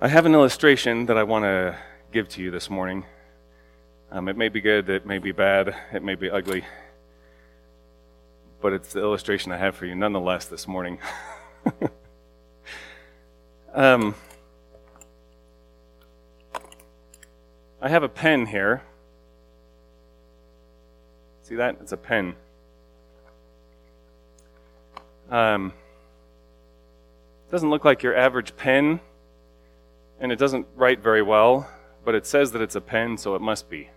I have an illustration that I want to give to you this morning. It may be good, it may be bad, it may be ugly, but it's the illustration I have for you nonetheless this morning. I have a pen here. See that? It's a pen. Doesn't look like your average pen, and it doesn't write very well, but it says that it's a pen, so it must be.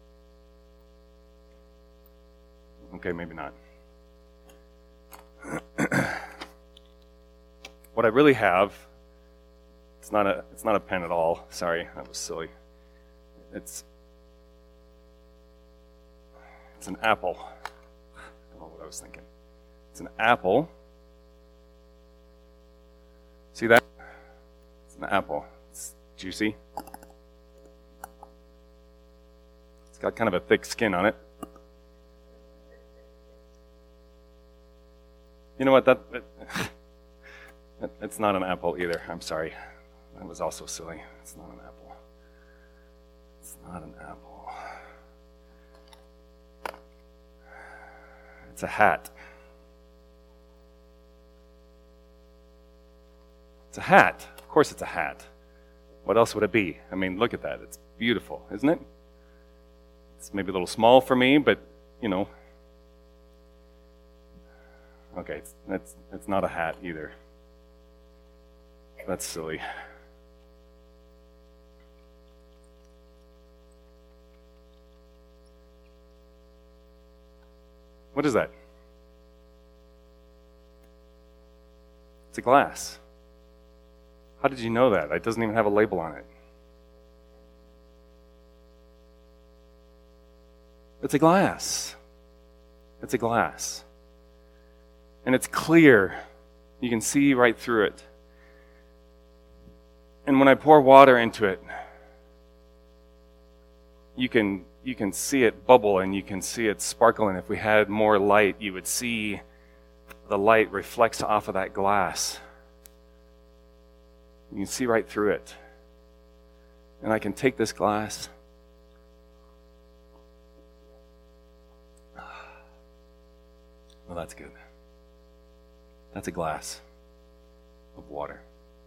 Okay, maybe not. What I really have, it's not a pen at all. Sorry, that was silly. It's an apple. I don't know what I was thinking. It's an apple. See that? It's an apple. It's juicy. It's got kind of a thick skin on it. You know what? It's not an apple either. I'm sorry. That was also silly. It's not an apple. It's not an apple. It's a hat. It's a hat. Of course it's a hat. What else would it be? I mean, look at that. It's beautiful, isn't it? It's maybe a little small for me, but, you know. Okay, it's not a hat either. That's silly. What is that? It's a glass. How did you know that? It doesn't even have a label on it. It's a glass. It's a glass. And it's clear. You can see right through it. And when I pour water into it, you can see it bubble and you can see it sparkle. And if we had more light, you would see the light reflects off of that glass. You can see right through it. And I can take this glass. Well, that's good. That's a glass of water.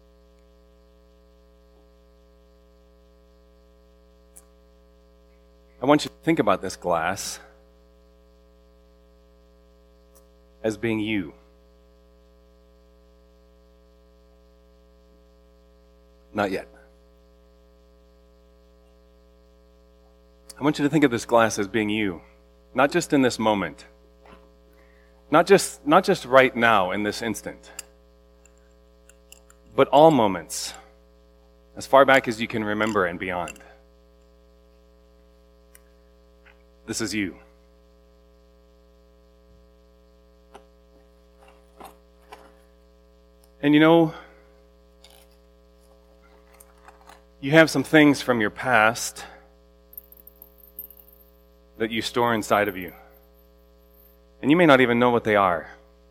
I want you to think about this glass as being you. Not yet. I want you to think of this glass as being you, not just in this moment, not just right now in this instant, but all moments, as far back as you can remember and beyond. This is you. And you know, you have some things from your past that you store inside of you. And you may not even know what they are.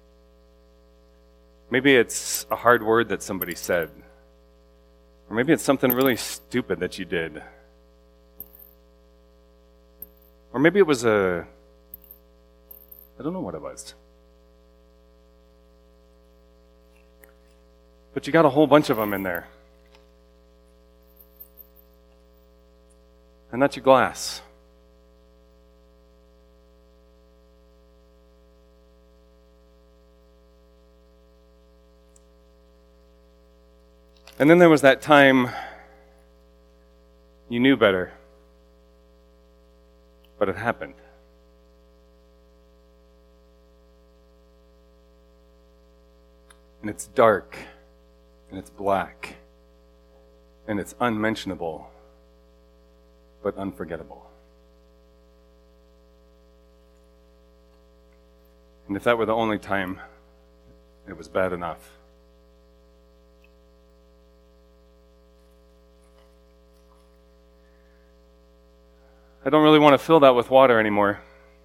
Maybe it's a hard word that somebody said. Or maybe it's something really stupid that you did. Or maybe it was I don't know what it was. But you got a whole bunch of them in there. And that's your glass. And then there was that time you knew better, but it happened. And it's dark, and it's black, and it's unmentionable, but unforgettable. And if that were the only time, it was bad enough. I don't really want to fill that with water anymore.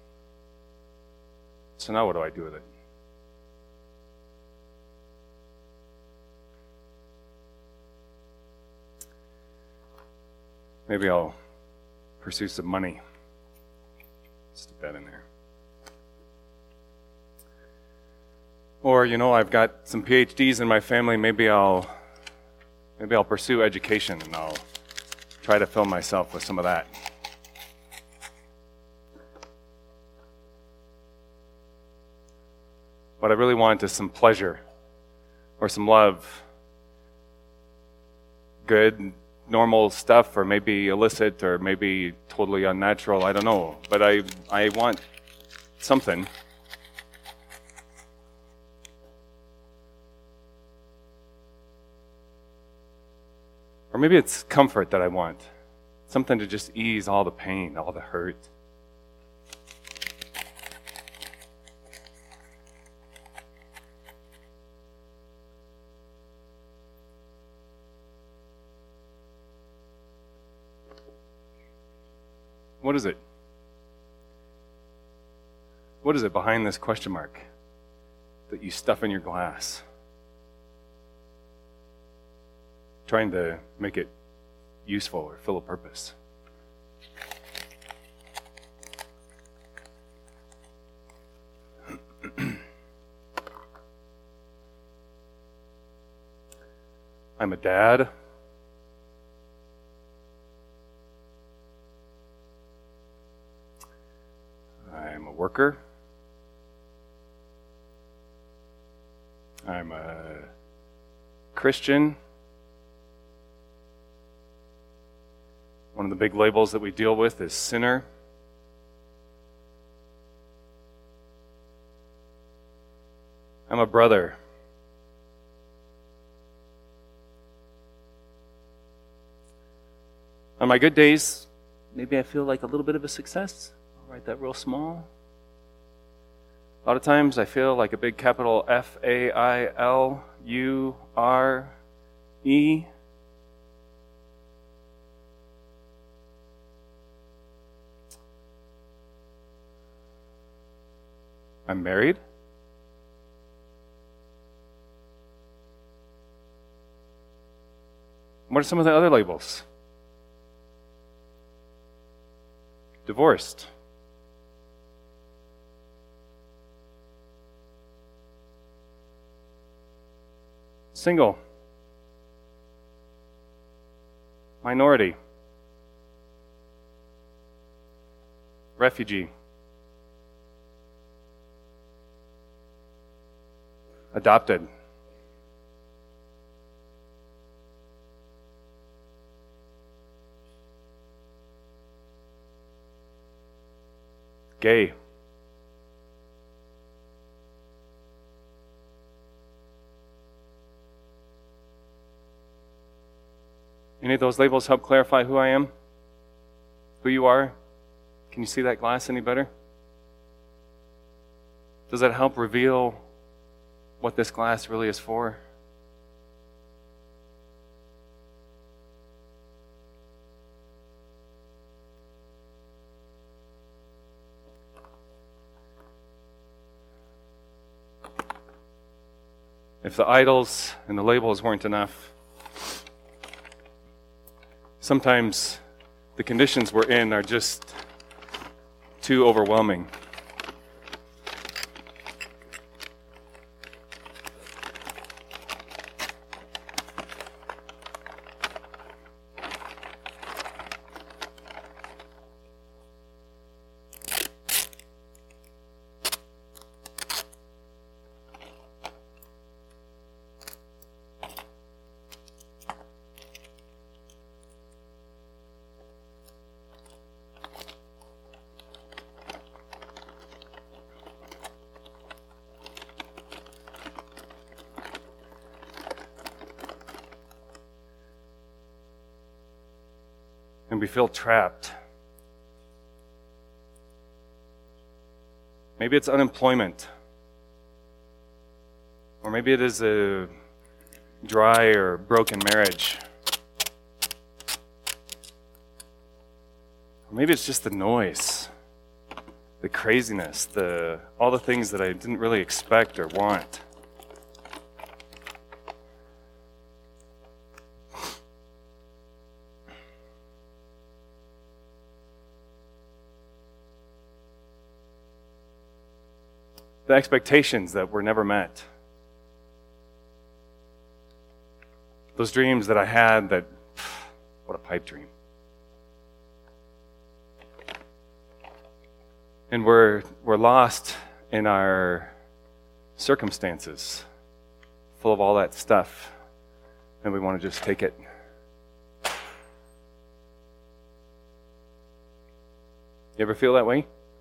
So now what do I do with it? Maybe I'll pursue some money. Stick that in there. Or, I've got some PhDs in my family. Maybe I'll pursue education and I'll try to fill myself with some of that. What I really want is some pleasure or some love. Good, normal stuff, or maybe illicit, or maybe totally unnatural. I don't know. But I want something. Or maybe it's comfort that I want. Something to just ease all the pain, all the hurt. What is it? What is it behind this question mark that you stuff in your glass? Trying to make it useful or fill a purpose. I'm a dad. I'm a worker. I'm a Christian. One of the big labels that we deal with is sinner. I'm a brother. On my good days, maybe I feel like a little bit of a success. I'll write that real small. A lot of times I feel like a big capital FAILURE. I'm married. What are some of the other labels? Divorced. Single. Minority. Refugee. Adopted. Gay. Any of those labels help clarify who I am? Who you are? Can you see that glass any better? Does that help reveal what this glass really is for? If the idols and the labels weren't enough, sometimes the conditions we're in are just too overwhelming. And we feel trapped. Maybe it's unemployment. Or maybe it is a dry or broken marriage. Or maybe it's just the noise, the craziness, all the things that I didn't really expect or want. the expectations that were never met. Those dreams that I had that, what a pipe dream. And we're lost in our circumstances, full of all that stuff, and we want to just take it. You ever feel that way?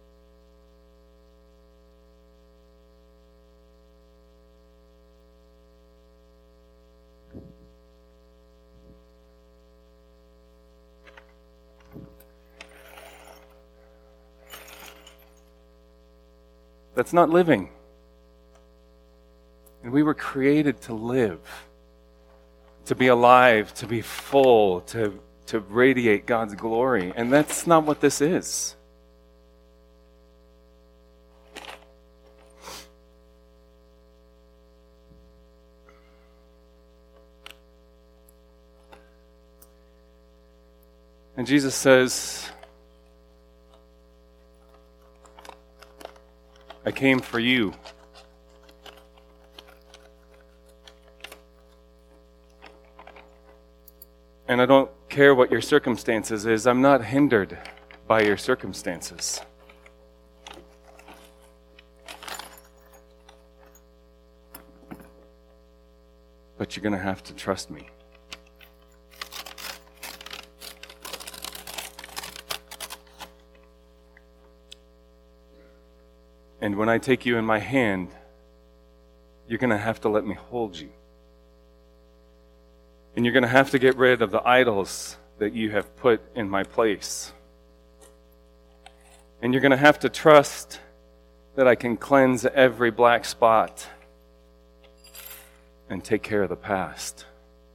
That's not living. And we were created to live, to be alive, to be full, to radiate God's glory. And that's not what this is. And Jesus says, I came for you. And I don't care what your circumstances is. I'm not hindered by your circumstances. But you're going to have to trust me. And when I take you in my hand, you're going to have to let me hold you. And you're going to have to get rid of the idols that you have put in my place. And you're going to have to trust that I can cleanse every black spot and take care of the past.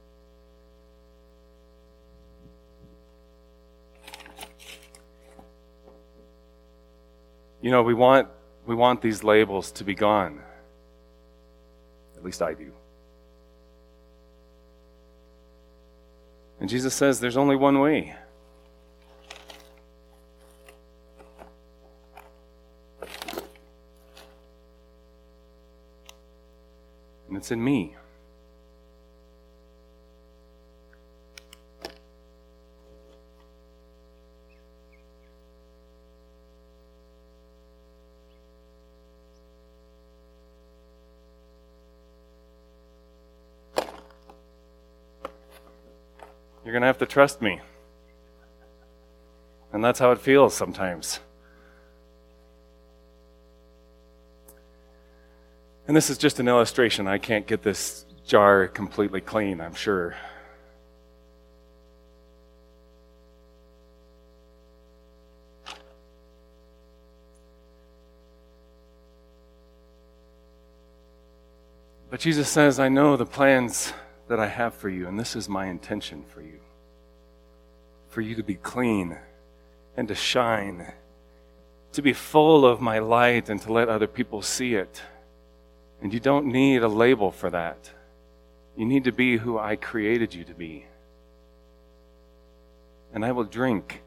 You know, we want these labels to be gone. At least I do. And Jesus says there's only one way. And it's in me. You're going to have to trust me. And that's how it feels sometimes. And this is just an illustration. I can't get this jar completely clean, I'm sure. But Jesus says, I know the plans that I have for you, and this is my intention for you. For you to be clean and to shine, to be full of my light and to let other people see it. And you don't need a label for that. You need to be who I created you to be. And I will drink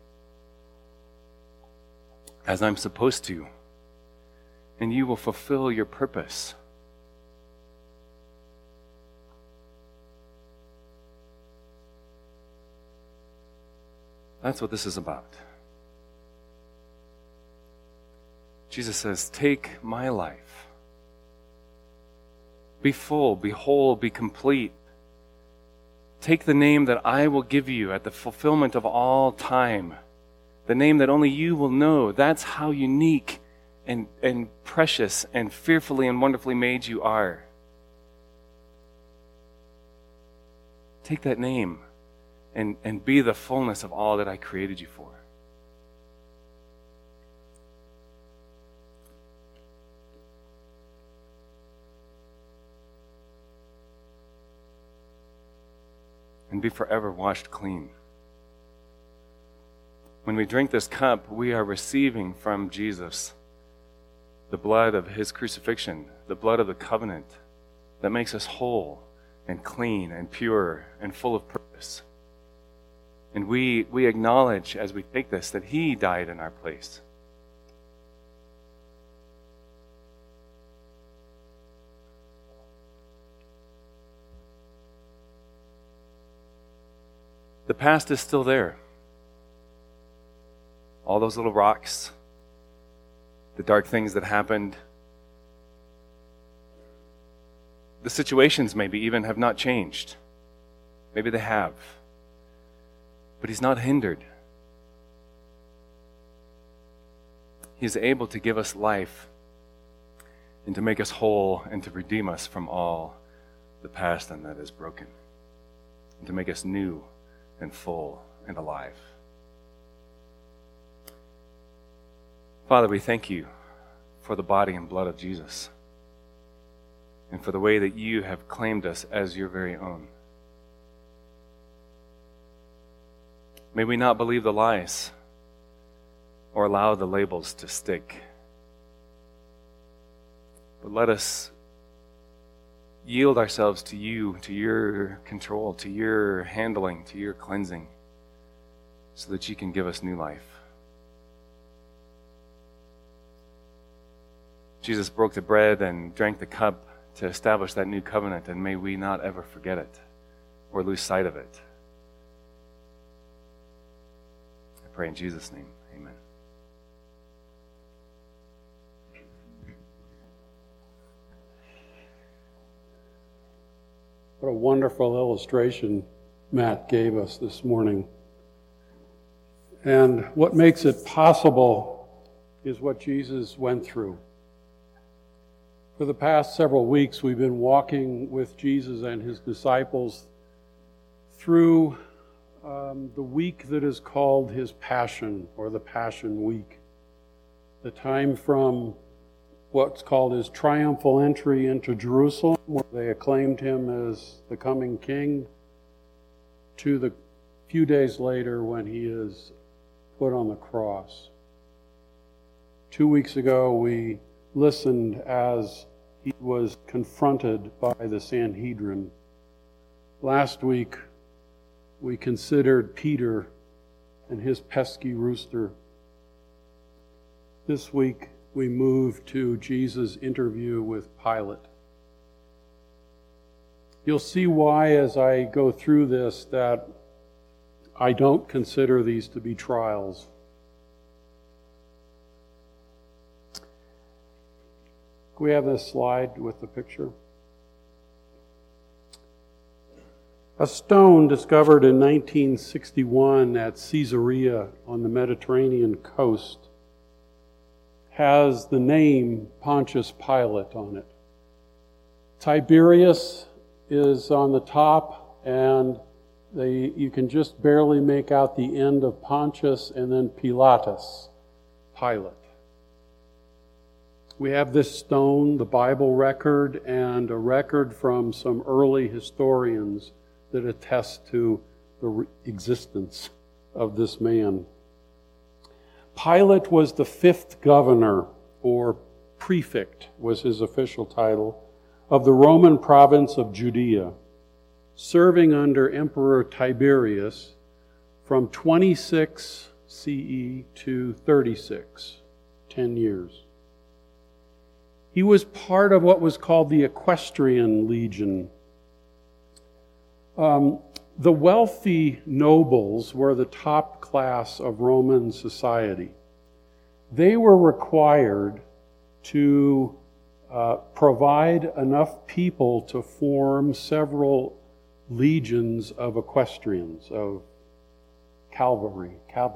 as I'm supposed to, and you will fulfill your purpose. That's what this is about. Jesus says, take my life. Be full, be whole, be complete. Take the name that I will give you at the fulfillment of all time. The name that only you will know. That's how unique and precious and fearfully and wonderfully made you are. Take that name. And be the fullness of all that I created you for. And be forever washed clean. When we drink this cup, we are receiving from Jesus the blood of his crucifixion, the blood of the covenant that makes us whole and clean and pure and full of purpose. And we acknowledge as we take this that he died in our place. The past is still there. All those little rocks, the dark things that happened, the situations maybe even have not changed. Maybe they have. But He's not hindered. He is able to give us life and to make us whole and to redeem us from all the past and that is broken, and to make us new and full and alive. Father, we thank You for the body and blood of Jesus and for the way that You have claimed us as Your very own. May we not believe the lies or allow the labels to stick, but let us yield ourselves to You, to Your control, to Your handling, to Your cleansing, so that You can give us new life. Jesus broke the bread and drank the cup to establish that new covenant, and may we not ever forget it or lose sight of it. I pray in Jesus' name, amen. What a wonderful illustration Matt gave us this morning. And what makes it possible is what Jesus went through. For the past several weeks, we've been walking with Jesus and His disciples through the week that is called His Passion, or the Passion Week. The time from what's called His triumphal entry into Jerusalem, where they acclaimed Him as the coming King, to the few days later when He is put on the cross. 2 weeks ago, we listened as He was confronted by the Sanhedrin. Last week, we considered Peter and his pesky rooster. This week, we move to Jesus' interview with Pilate. You'll see why as I go through this that I don't consider these to be trials. Can we have this slide with the picture? A stone discovered in 1961 at Caesarea on the Mediterranean coast has the name Pontius Pilate on it. Tiberius is on the top, and you can just barely make out the end of Pontius, and then Pilatus, Pilate. We have this stone, the Bible record, and a record from some early historians that attest to the existence of this man. Pilate was the 5th governor, or prefect was his official title, of the Roman province of Judea, serving under Emperor Tiberius from 26 CE to 36, 10 years. He was part of what was called the Equestrian Legion. The wealthy nobles were the top class of Roman society. They were required to provide enough people to form several legions of equestrians, of cavalry.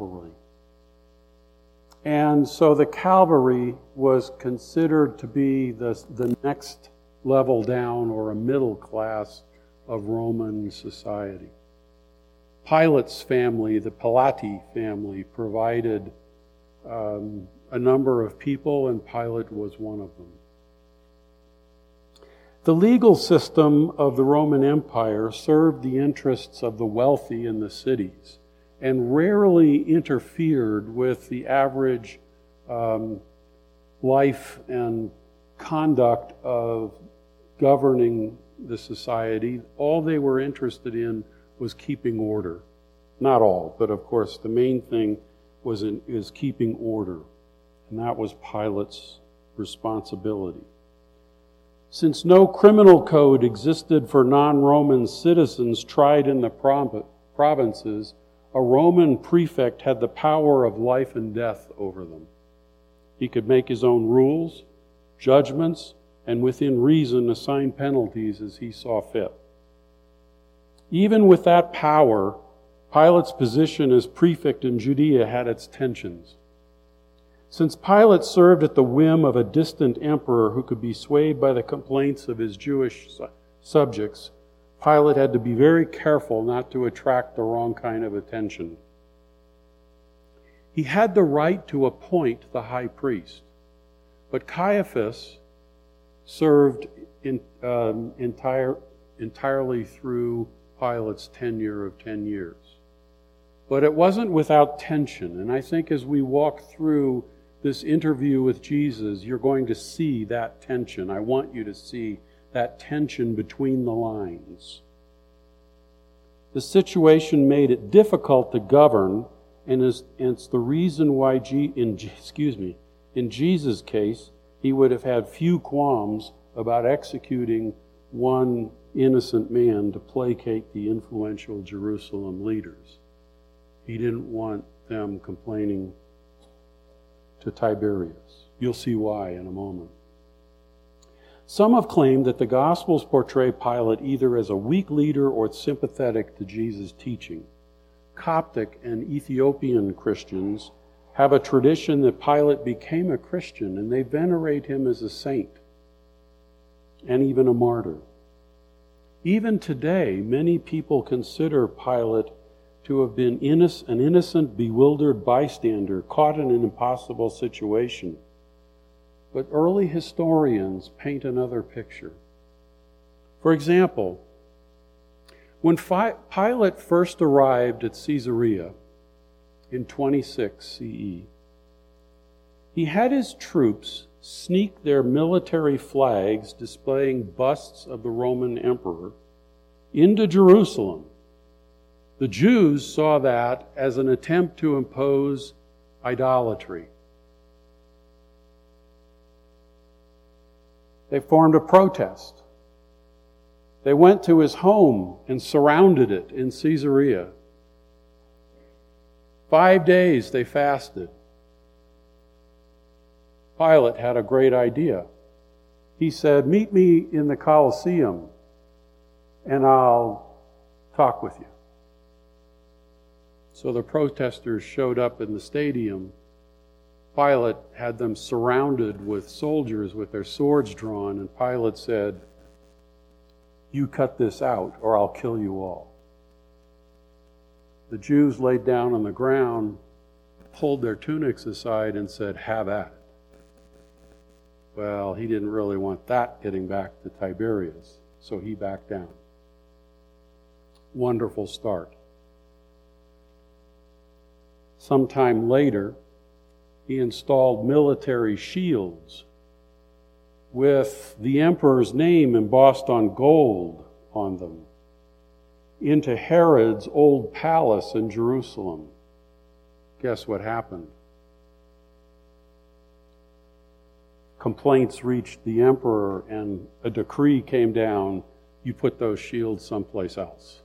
And so the cavalry was considered to be the next level down, or a middle class of Roman society. Pilate's family, the Pilati family, provided a number of people, and Pilate was one of them. The legal system of the Roman Empire served the interests of the wealthy in the cities and rarely interfered with the average life and conduct of governing the society. All they were interested in was keeping order. Not all, but of course the main thing is keeping order, and that was Pilate's responsibility. Since no criminal code existed for non-Roman citizens tried in the provinces, a Roman prefect had the power of life and death over them. He could make his own rules, judgments, and within reason assign penalties as he saw fit. Even with that power, Pilate's position as prefect in Judea had its tensions. Since Pilate served at the whim of a distant emperor who could be swayed by the complaints of his Jewish subjects, Pilate had to be very careful not to attract the wrong kind of attention. He had the right to appoint the high priest, but Caiaphas served entirely through Pilate's tenure of 10 years. But it wasn't without tension, and I think as we walk through this interview with Jesus, you're going to see that tension. I want you to see that tension between the lines. The situation made it difficult to govern, and it's the reason why, in Jesus' case, he would have had few qualms about executing one innocent man to placate the influential Jerusalem leaders. He didn't want them complaining to Tiberius. You'll see why in a moment. Some have claimed that the Gospels portray Pilate either as a weak leader or sympathetic to Jesus' teaching. Coptic and Ethiopian Christians have a tradition that Pilate became a Christian, and they venerate him as a saint and even a martyr. Even today, many people consider Pilate to have been an innocent, bewildered bystander caught in an impossible situation. But early historians paint another picture. For example, when Pilate first arrived at Caesarea in 26 CE, he had his troops sneak their military flags displaying busts of the Roman emperor into Jerusalem. The Jews saw that as an attempt to impose idolatry. They formed a protest. They went to his home and surrounded it in Caesarea. 5 days they fasted. Pilate had a great idea. He said, "Meet me in the Colosseum and I'll talk with you." So the protesters showed up in the stadium. Pilate had them surrounded with soldiers with their swords drawn, and Pilate said, "You cut this out or I'll kill you all." The Jews laid down on the ground, pulled their tunics aside, and said, "Have at it." Well, he didn't really want that getting back to Tiberius, so he backed down. Wonderful start. Sometime later, he installed military shields with the emperor's name embossed on gold on them into Herod's old palace in Jerusalem. Guess what happened? Complaints reached the emperor, and a decree came down: you put those shields someplace else.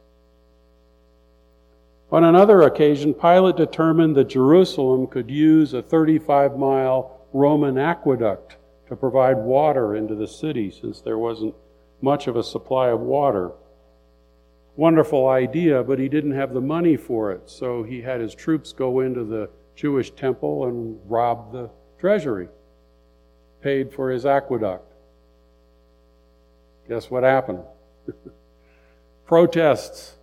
On another occasion, Pilate determined that Jerusalem could use a 35-mile Roman aqueduct to provide water into the city, since there wasn't much of a supply of water. Wonderful idea, but he didn't have the money for it, so he had his troops go into the Jewish temple and rob the treasury, paid for his aqueduct. Guess what happened? Protests.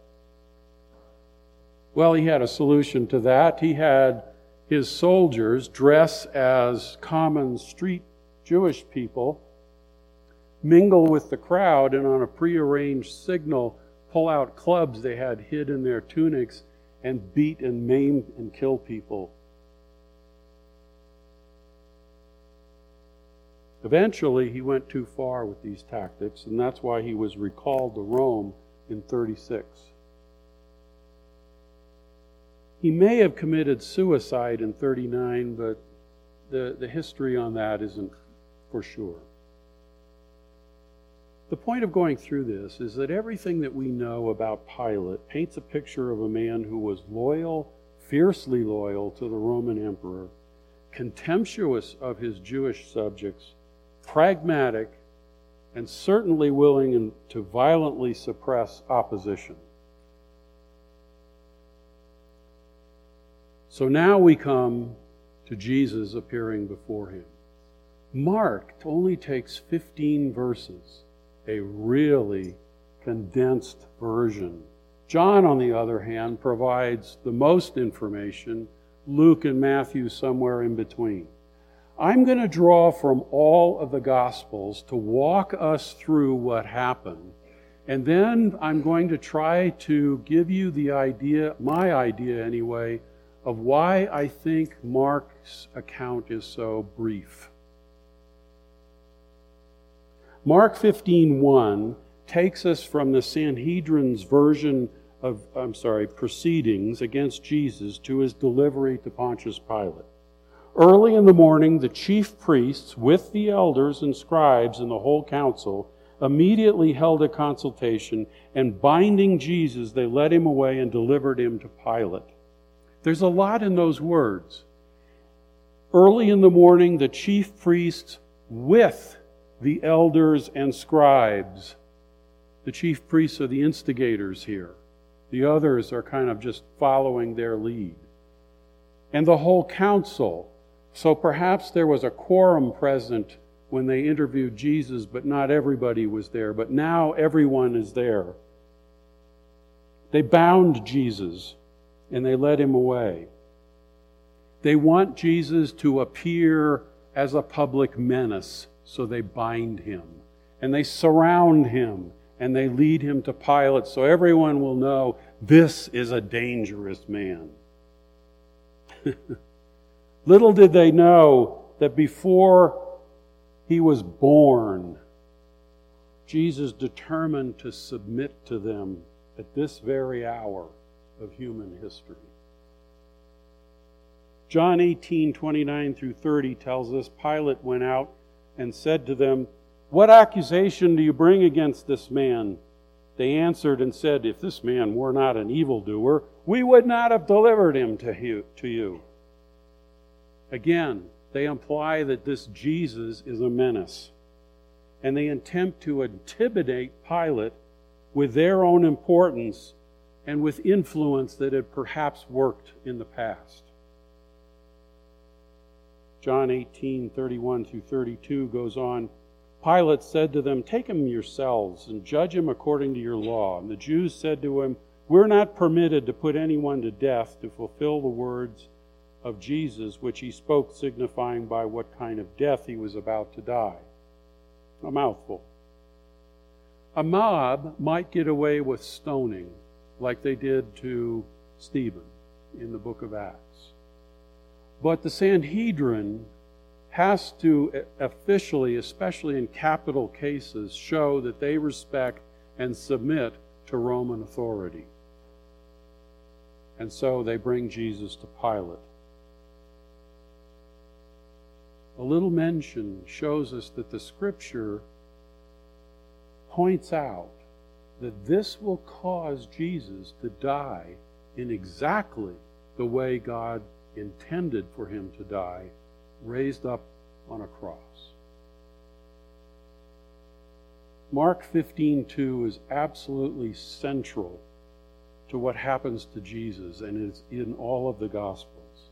Well, he had a solution to that. He had his soldiers dress as common street Jewish people, mingle with the crowd, and on a prearranged signal, pull out clubs they had hid in their tunics and beat and maim and kill people. Eventually, he went too far with these tactics, and that's why he was recalled to Rome in 36. He may have committed suicide in 39, but the history on that isn't for sure. The point of going through this is that everything that we know about Pilate paints a picture of a man who was loyal, fiercely loyal to the Roman emperor, contemptuous of his Jewish subjects, pragmatic, and certainly willing to violently suppress opposition. So now we come to Jesus appearing before him. Mark only takes 15 verses, a really condensed version. John, on the other hand, provides the most information, Luke and Matthew somewhere in between. I'm going to draw from all of the Gospels to walk us through what happened, and then I'm going to try to give you the idea, my idea anyway, of why I think Mark's account is so brief. Mark 15:1 takes us from the Sanhedrin's version of, proceedings against Jesus to his delivery to Pontius Pilate. Early in the morning, the chief priests, with the elders and scribes and the whole council, immediately held a consultation, and binding Jesus, they led him away and delivered him to Pilate. There's a lot in those words. Early in the morning, the chief priests with the elders and scribes. The chief priests are the instigators here. The others are kind of just following their lead. And the whole council. So perhaps there was a quorum present when they interviewed Jesus, but not everybody was there. But now everyone is there. They bound Jesus and they led him away. They want Jesus to appear as a public menace, so they bind him. And they surround him, and they lead him to Pilate, so everyone will know this is a dangerous man. Little did they know that before he was born, Jesus determined to submit to them at this very hour of human history. John 18:29 through 30 tells us Pilate went out and said to them, "What accusation do you bring against this man?" They answered and said, "If this man were not an evildoer, we would not have delivered him to you." Again, they imply that this Jesus is a menace. And they attempt to intimidate Pilate with their own importance and with influence that had perhaps worked in the past. John 18:31 through 32 goes on, Pilate said to them, "Take him yourselves and judge him according to your law." And the Jews said to him, "We're not permitted to put anyone to death to fulfill the words of Jesus, which he spoke, signifying by what kind of death he was about to die." A mouthful. A mob might get away with stoning, like they did to Stephen in the book of Acts. But the Sanhedrin has to officially, especially in capital cases, show that they respect and submit to Roman authority. And so they bring Jesus to Pilate. A little mention shows us that the Scripture points out that this will cause Jesus to die in exactly the way God intended for him to die, raised up on a cross. Mark 15:2 is absolutely central to what happens to Jesus, and is in all of the Gospels.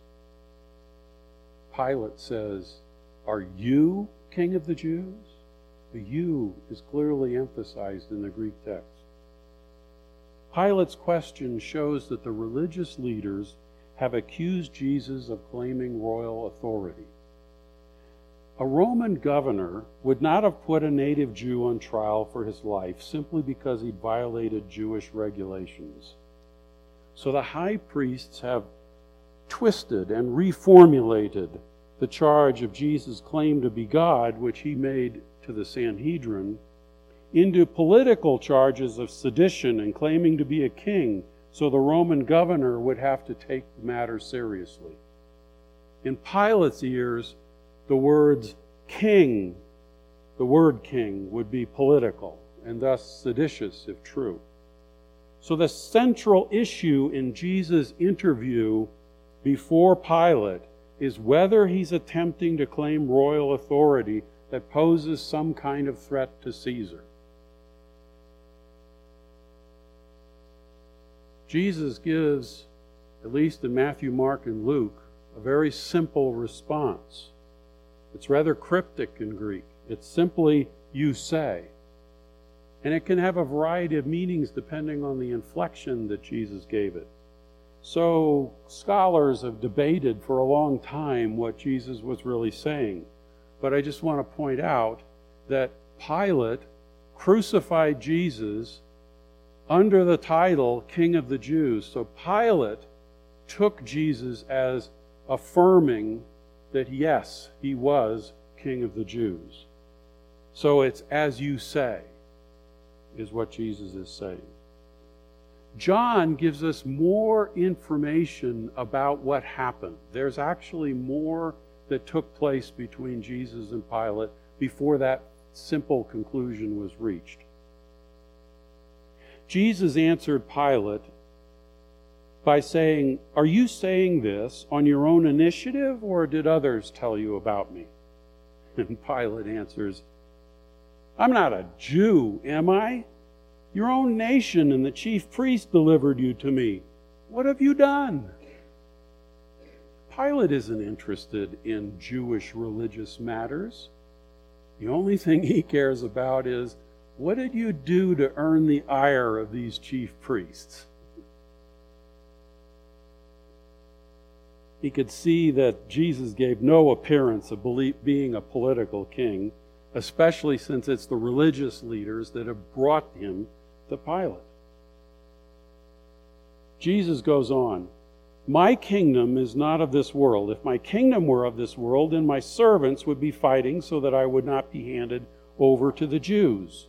Pilate says, "Are you King of the Jews?" The "you" is clearly emphasized in the Greek text. Pilate's question shows that the religious leaders have accused Jesus of claiming royal authority. A Roman governor would not have put a native Jew on trial for his life simply because he violated Jewish regulations. So the high priests have twisted and reformulated the charge of Jesus' claim to be God, which he made to the Sanhedrin, into political charges of sedition and claiming to be a king, so the Roman governor would have to take the matter seriously. In Pilate's ears, the words king, the word king, would be political, and thus seditious if true. So the central issue in Jesus' interview before Pilate is whether he's attempting to claim royal authority that poses some kind of threat to Caesar. Jesus gives, at least in Matthew, Mark, and Luke, a very simple response. It's rather cryptic in Greek. It's simply, "You say." And it can have a variety of meanings depending on the inflection that Jesus gave it. So scholars have debated for a long time what Jesus was really saying. But I just want to point out that Pilate crucified Jesus under the title King of the Jews. So Pilate took Jesus as affirming that yes, he was King of the Jews. So it's "as you say," is what Jesus is saying. John gives us more information about what happened. There's actually more that took place between Jesus and Pilate before that simple conclusion was reached. Jesus answered Pilate by saying, "Are you saying this on your own initiative, or did others tell you about me?" And Pilate answers, "I'm not a Jew, am I? Your own nation and the chief priest delivered you to me. What have you done?" Pilate isn't interested in Jewish religious matters. The only thing he cares about is, what did you do to earn the ire of these chief priests? He could see that Jesus gave no appearance of being a political king, especially since it's the religious leaders that have brought him to Pilate. Jesus goes on, "My kingdom is not of this world. If my kingdom were of this world, then my servants would be fighting so that I would not be handed over to the Jews."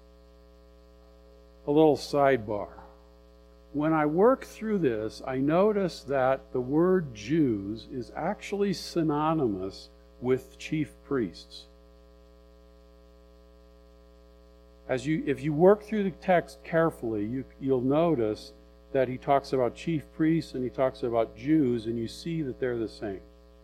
A little sidebar. When I work through this, I notice that the word Jews is actually synonymous with chief priests. If you work through the text carefully, you'll notice that he talks about chief priests and he talks about Jews, and you see that they're the same.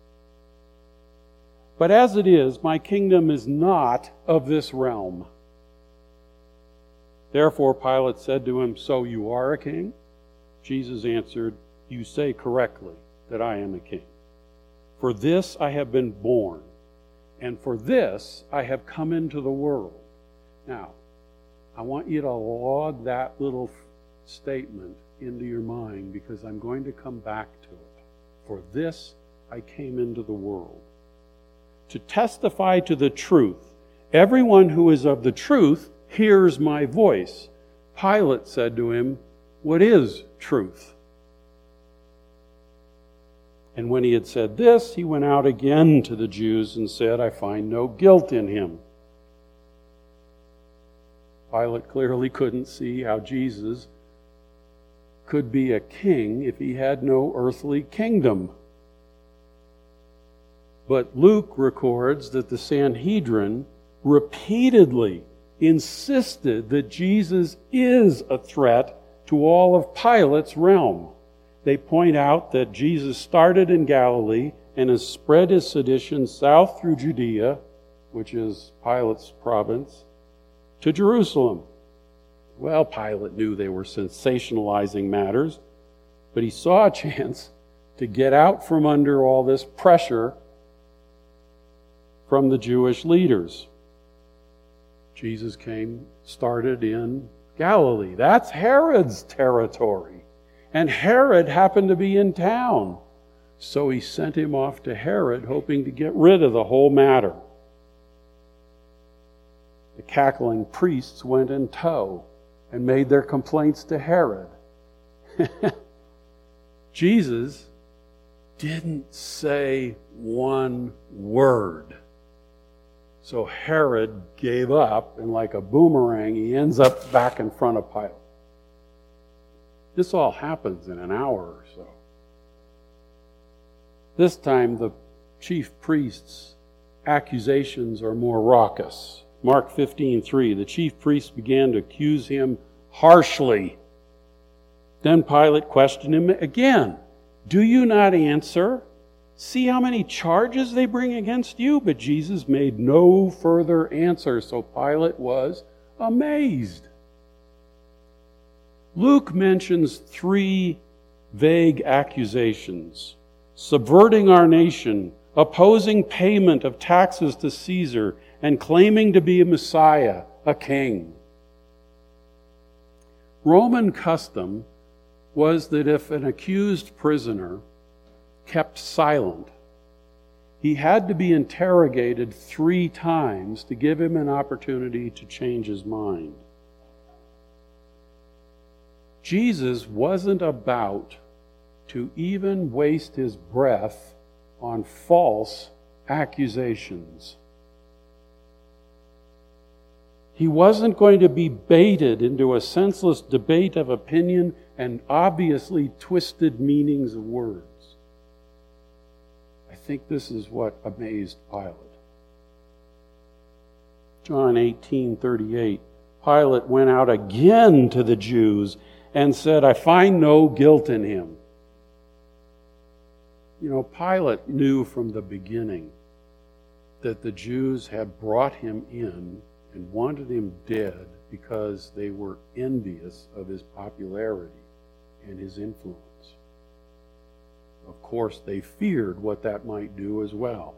"But as it is, my kingdom is not of this realm." Therefore Pilate said to him, "So you are a king?" Jesus answered, "You say correctly that I am a king. For this I have been born, and for this I have come into the world." Now, I want you to log that little statement into your mind, because I'm going to come back to it. For this I came into the world, to testify to the truth. Everyone who is of the truth hears my voice. Pilate said to him, "What is truth?" And when he had said this, he went out again to the Jews and said, "I find no guilt in him." Pilate clearly couldn't see how Jesus could be a king if he had no earthly kingdom. But Luke records that the Sanhedrin repeatedly insisted that Jesus is a threat to all of Pilate's realm. They point out that Jesus started in Galilee and has spread his sedition south through Judea, which is Pilate's province, to Jerusalem. Well, Pilate knew they were sensationalizing matters, but he saw a chance to get out from under all this pressure from the Jewish leaders. Jesus started in Galilee. That's Herod's territory. And Herod happened to be in town. So he sent him off to Herod, hoping to get rid of the whole matter. The cackling priests went in tow and made their complaints to Herod. Jesus didn't say one word. So Herod gave up, and like a boomerang, he ends up back in front of Pilate. This all happens in an hour or so. This time, the chief priests' accusations are more raucous. Mark 15:3, the chief priests began to accuse him harshly. Then Pilate questioned him again. Do you not answer? See how many charges they bring against you? But Jesus made no further answer, so Pilate was amazed. Luke mentions 3 vague accusations: subverting our nation, opposing payment of taxes to Caesar, and claiming to be a Messiah, a king. Roman custom was that if an accused prisoner kept silent, he had to be interrogated 3 times to give him an opportunity to change his mind. Jesus wasn't about to even waste his breath on false accusations. He wasn't going to be baited into a senseless debate of opinion and obviously twisted meanings of words. I think this is what amazed Pilate. John 18:38, Pilate went out again to the Jews and said, I find no guilt in him. You know, Pilate knew from the beginning that the Jews had brought him in and wanted him dead because they were envious of his popularity and his influence. Of course, they feared what that might do as well.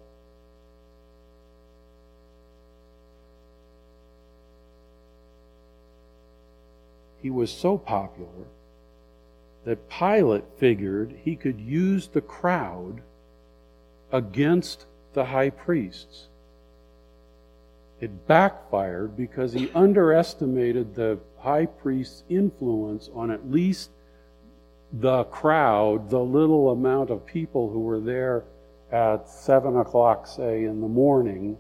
He was so popular that Pilate figured he could use the crowd against the high priests. It backfired because he underestimated the high priest's influence on at least the crowd, the little amount of people who were there at 7 o'clock, say, in the morning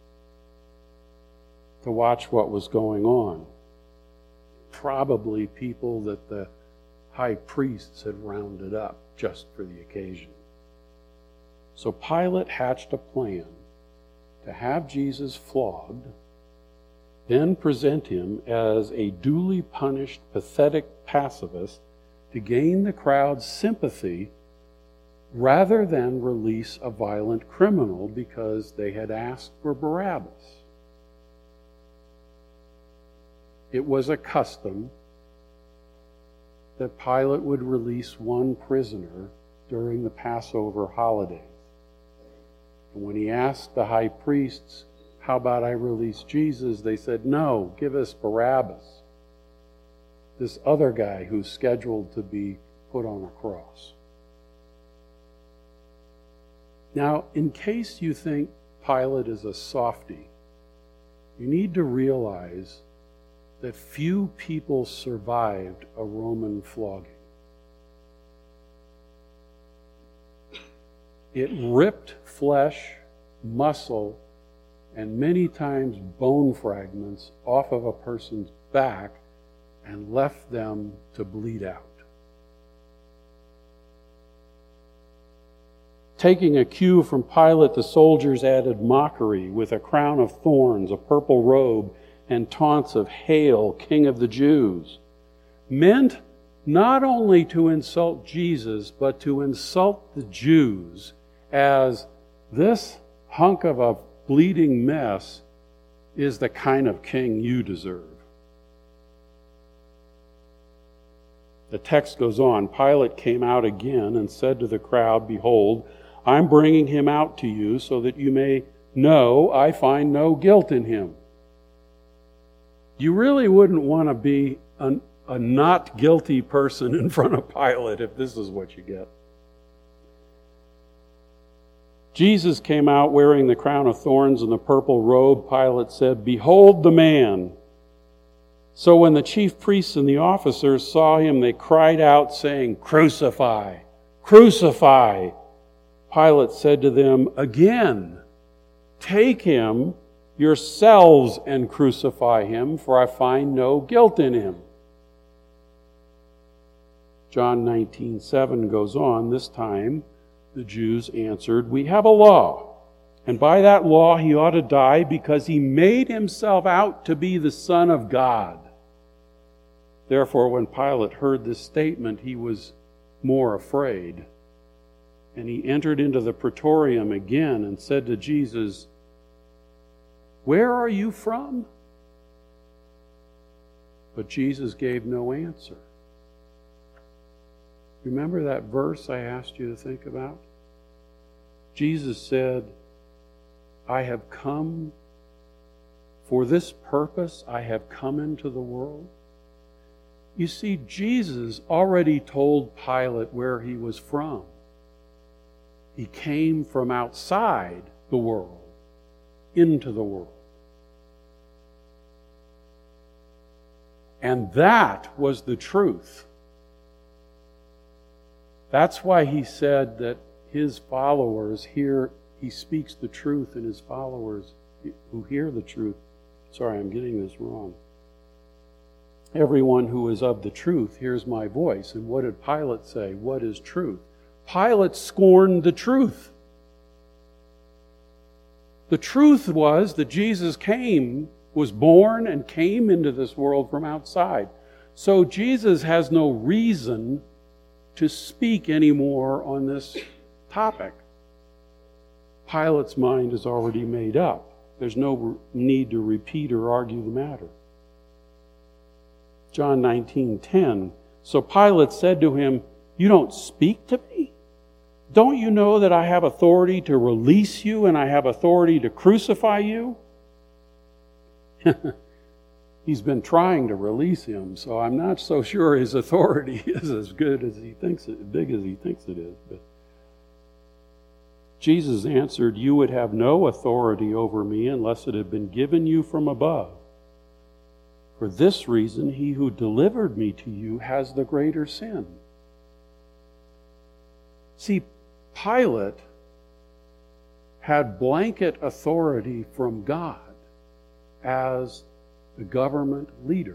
to watch what was going on. Probably people that the high priests had rounded up just for the occasion. So Pilate hatched a plan to have Jesus flogged, then present him as a duly punished, pathetic pacifist to gain the crowd's sympathy rather than release a violent criminal because they had asked for Barabbas. It was a custom that Pilate would release one prisoner during the Passover holidays. And when he asked the high priests, how about I release Jesus? They said, no, give us Barabbas, this other guy who's scheduled to be put on a cross. Now, in case you think Pilate is a softie, you need to realize that few people survived a Roman flogging. It ripped flesh, muscle, and many times bone fragments off of a person's back and left them to bleed out. Taking a cue from Pilate, the soldiers added mockery with a crown of thorns, a purple robe, and taunts of "Hail, King of the Jews," meant not only to insult Jesus, but to insult the Jews as this hunk of a bleeding mess is the kind of king you deserve. The text goes on, Pilate came out again and said to the crowd, behold, I'm bringing him out to you so that you may know I find no guilt in him. You really wouldn't want to be a not guilty person in front of Pilate if this is what you get. Jesus came out wearing the crown of thorns and the purple robe. Pilate said, behold the man. So when the chief priests and the officers saw him, they cried out, saying, crucify, crucify. Pilate said to them again, take him yourselves and crucify him, for I find no guilt in him. John 19:7 goes on, this time the Jews answered, we have a law, And by that law he ought to die because he made himself out to be the Son of God. Therefore, when Pilate heard this statement, he was more afraid. And he entered into the praetorium again and said to Jesus, "Where are you from?" But Jesus gave no answer. Remember that verse I asked you to think about? Jesus said, "I have come, for this purpose I have come into the world." You see, Jesus already told Pilate where he was from. He came from outside the world into the world. And that was the truth. That's why he said that his followers hear, he speaks the truth, and his followers who hear the truth. Sorry, I'm getting this wrong. Everyone who is of the truth hears my voice. And what did Pilate say? What is truth? Pilate scorned the truth. The truth was that Jesus was born and came into this world from outside. So Jesus has no reason to speak anymore on this topic. Pilate's mind is already made up. There's no need to repeat or argue the matter. John 19:10. So Pilate said to him, "You don't speak to me? Don't you know that I have authority to release you and I have authority to crucify you?" He's been trying to release him, so I'm not so sure his authority is as good as he thinks it, big as he thinks it is. But Jesus answered, "You would have no authority over me unless it had been given you from above. For this reason, he who delivered me to you has the greater sin." See, Pilate had blanket authority from God as the government leader.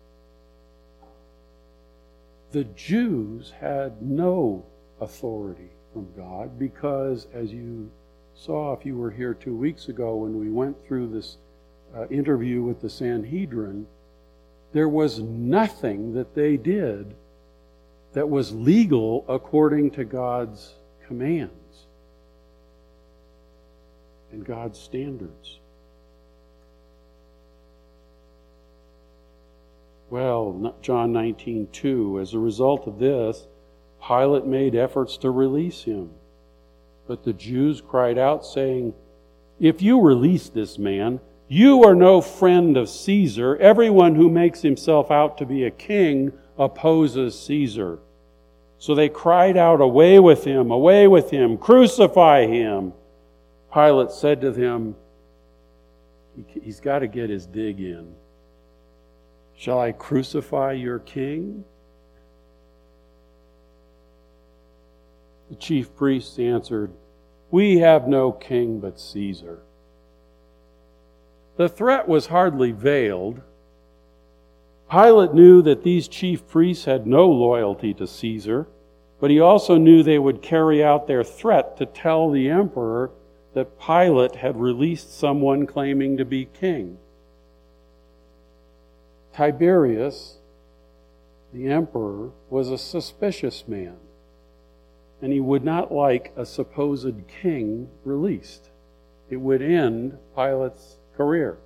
The Jews had no authority from God because, as you saw if you were here 2 weeks ago when we went through this interview with the Sanhedrin, there was nothing that they did that was legal according to God's commands and God's standards. Well, John 19:2, as a result of this, Pilate made efforts to release him. But the Jews cried out, saying, "If you release this man, you are no friend of Caesar. Everyone who makes himself out to be a king opposes Caesar." So they cried out, away with him, crucify him." Pilate said to them, he's got to get his dig in, "Shall I crucify your king?" The chief priests answered, "We have no king but Caesar." The threat was hardly veiled. Pilate knew that these chief priests had no loyalty to Caesar, but he also knew they would carry out their threat to tell the emperor that Pilate had released someone claiming to be king. Tiberius, the emperor, was a suspicious man, and he would not like a supposed king released. It would end Pilate's career.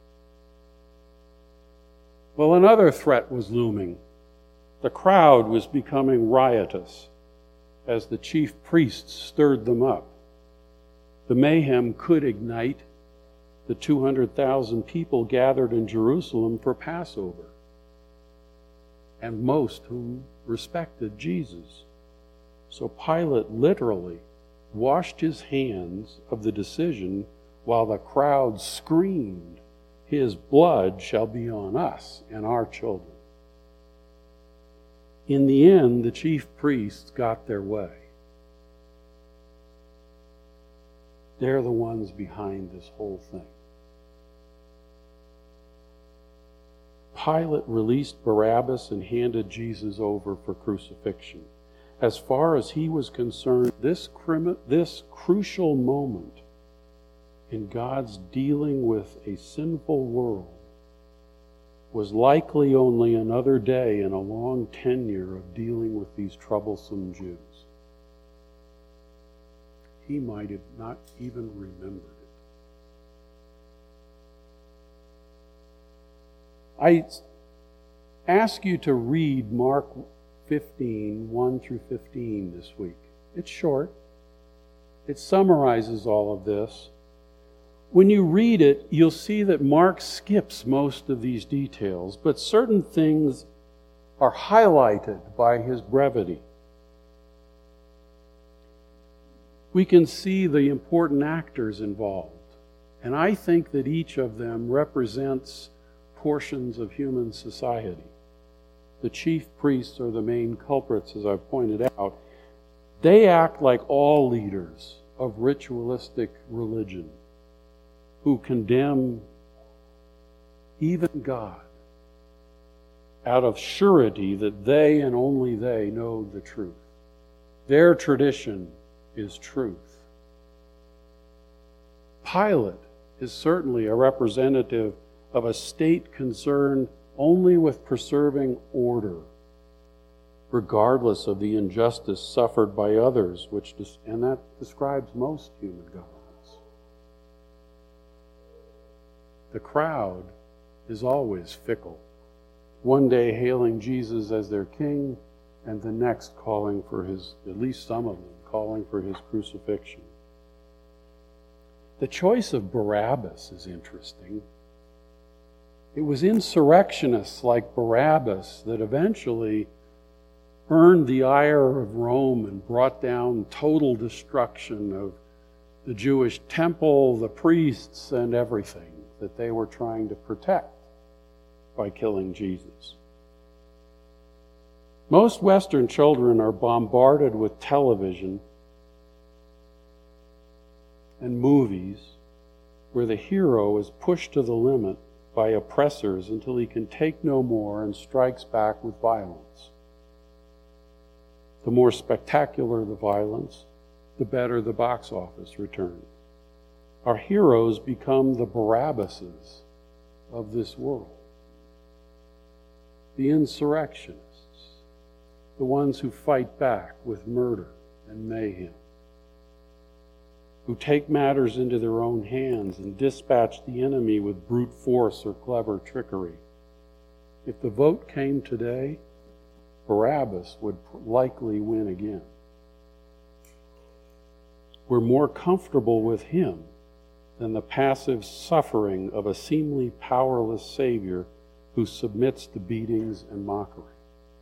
Well, another threat was looming. The crowd was becoming riotous as the chief priests stirred them up. The mayhem could ignite the 200,000 people gathered in Jerusalem for Passover, and most whom respected Jesus. So Pilate literally washed his hands of the decision while the crowd screamed, "His blood shall be on us and our children." In the end, the chief priests got their way. They're the ones behind this whole thing. Pilate released Barabbas and handed Jesus over for crucifixion. As far as he was concerned, this crucial moment in God's dealing with a sinful world was likely only another day in a long tenure of dealing with these troublesome Jews. He might have not even remembered it. I ask you to read Mark 15, 1 through 15 this week. It's short. It summarizes all of this. When you read it, you'll see that Mark skips most of these details, but certain things are highlighted by his brevity. We can see the important actors involved, and I think that each of them represents portions of human society. The chief priests are the main culprits, as I've pointed out. They act like all leaders of ritualistic religion who condemn even God out of surety that they and only they know the truth. Their tradition is truth. Pilate is certainly a representative of a state concerned only with preserving order, regardless of the injustice suffered by others, and that describes most human governments. The crowd is always fickle, one day hailing Jesus as their king, and the next calling for his, at least some of them, calling for his crucifixion. The choice of Barabbas is interesting. It was insurrectionists like Barabbas that eventually earned the ire of Rome and brought down total destruction of the Jewish temple, the priests, and everything that they were trying to protect by killing Jesus. Most Western children are bombarded with television and movies where the hero is pushed to the limit by oppressors until he can take no more and strikes back with violence. The more spectacular the violence, the better the box office returns. Our heroes become the Barabbases of this world. The insurrectionists, the ones who fight back with murder and mayhem, who take matters into their own hands and dispatch the enemy with brute force or clever trickery. If the vote came today, Barabbas would likely win again. We're more comfortable with him than the passive suffering of a seemingly powerless Savior who submits to beatings and mockery.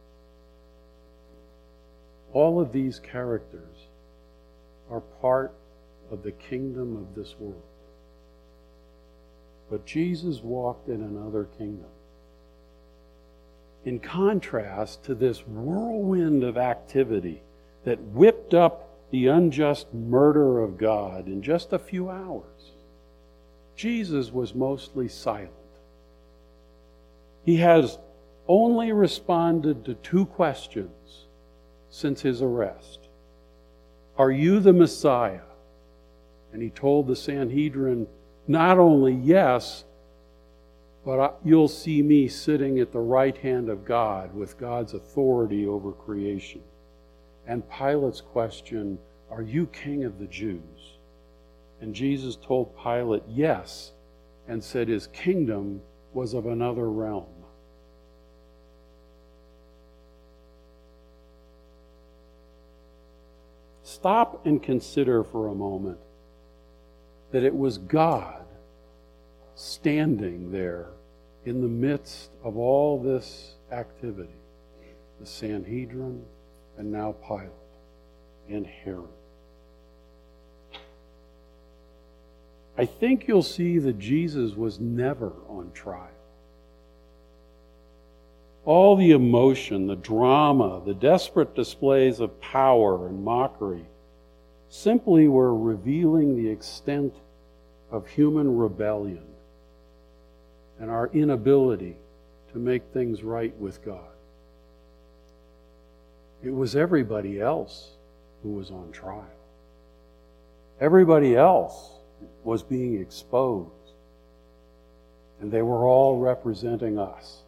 All of these characters are part of the kingdom of this world. But Jesus walked in another kingdom. In contrast to this whirlwind of activity that whipped up the unjust murder of God in just a few hours, Jesus was mostly silent. He has only responded to 2 questions since his arrest. Are you the Messiah? And he told the Sanhedrin, not only yes, but you'll see me sitting at the right hand of God with God's authority over creation. And Pilate's question, are you king of the Jews? And Jesus told Pilate yes, and said his kingdom was of another realm. Stop and consider for a moment that it was God standing there in the midst of all this activity. The Sanhedrin, and now Pilate, and Herod. I think you'll see that Jesus was never on trial. All the emotion, the drama, the desperate displays of power and mockery simply were revealing the extent of human rebellion and our inability to make things right with God. It was everybody else who was on trial. Everybody else was being exposed. And they were all representing us.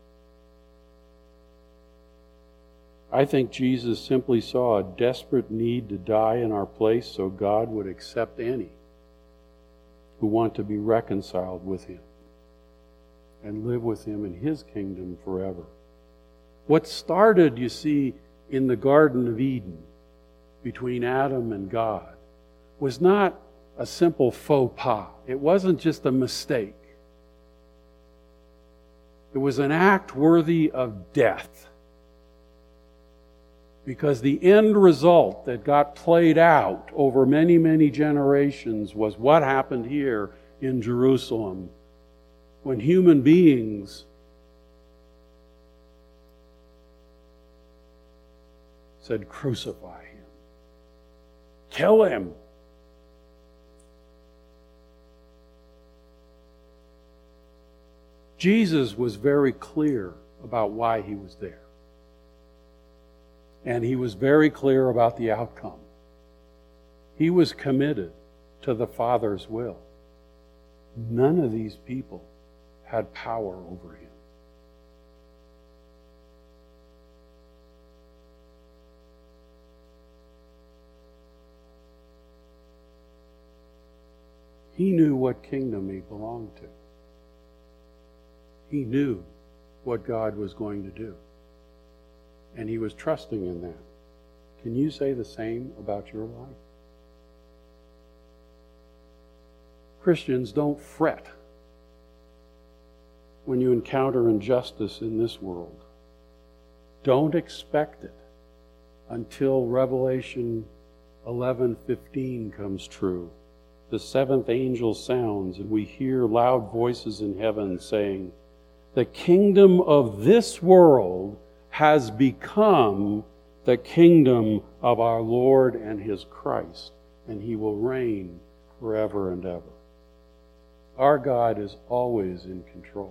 I think Jesus simply saw a desperate need to die in our place so God would accept any who want to be reconciled with Him and live with Him in His kingdom forever. What started, you see, in the Garden of Eden between Adam and God was not a simple faux pas. It wasn't just a mistake. It was an act worthy of death. Because the end result that got played out over many, many generations was what happened here in Jerusalem when human beings said, "Crucify Him. Kill Him." Jesus was very clear about why He was there. And He was very clear about the outcome. He was committed to the Father's will. None of these people had power over Him. He knew what kingdom He belonged to. He knew what God was going to do. And He was trusting in that. Can you say the same about your life? Christians, don't fret when you encounter injustice in this world. Don't expect it until Revelation 11:15 comes true. The seventh angel sounds, and we hear loud voices in heaven saying, "The kingdom of this world has become the kingdom of our Lord and His Christ, and He will reign forever and ever." Our God is always in control.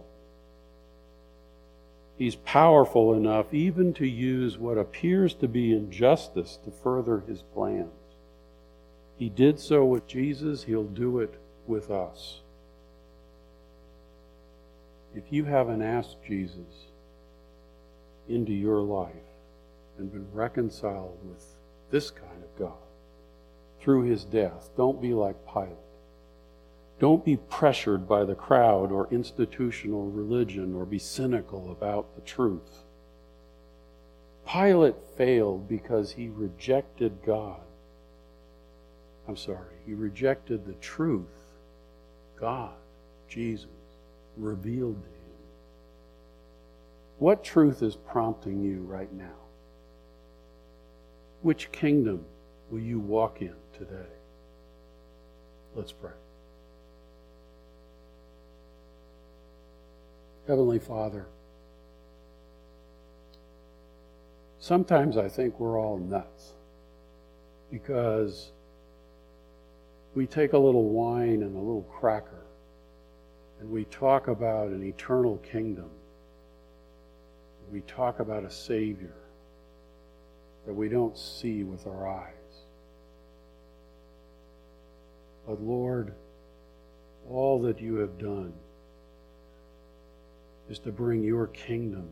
He's powerful enough even to use what appears to be injustice to further His plans. He did so with Jesus, He'll do it with us. If you haven't asked Jesus into your life and been reconciled with this kind of God through His death, don't be like Pilate. Don't be pressured by the crowd or institutional religion or be cynical about the truth. Pilate failed because he rejected God. He rejected the truth God, Jesus, revealed to him. What truth is prompting you right now? Which kingdom will you walk in today? Let's pray. Heavenly Father, sometimes I think we're all nuts because we take a little wine and a little cracker and we talk about an eternal kingdom. We talk about a Savior that we don't see with our eyes. But Lord, all that you have done is to bring your kingdom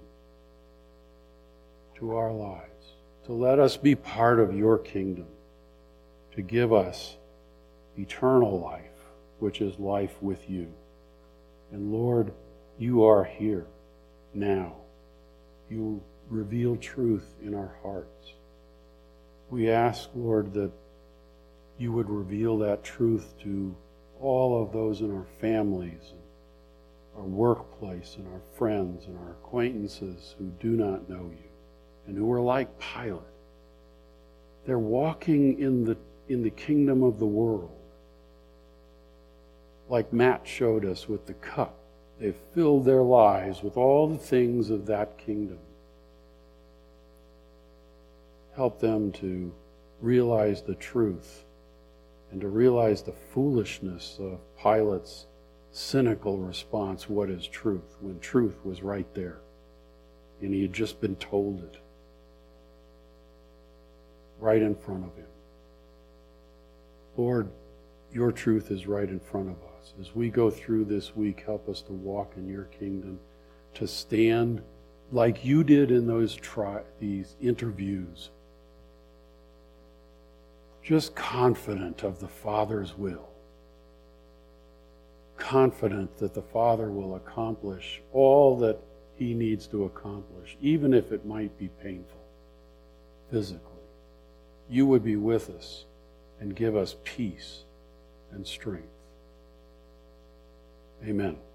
to our lives, to let us be part of your kingdom, to give us eternal life, which is life with you. And Lord, you are here now. You reveal truth in our hearts. We ask, Lord, that you would reveal that truth to all of those in our families, our workplace, and our friends, and our acquaintances who do not know you, and who are like Pilate. They're walking in the kingdom of the world. Like Matt showed us with the cup, they've filled their lives with all the things of that kingdom. Help them to realize the truth and to realize the foolishness of Pilate's cynical response, what is truth, when truth was right there and he had just been told it right in front of him. Lord, your truth is right in front of us. As we go through this week, help us to walk in your kingdom, to stand like you did in these interviews, just confident of the Father's will, confident that the Father will accomplish all that he needs to accomplish, even if it might be painful physically. You would be with us and give us peace and strength. Amen.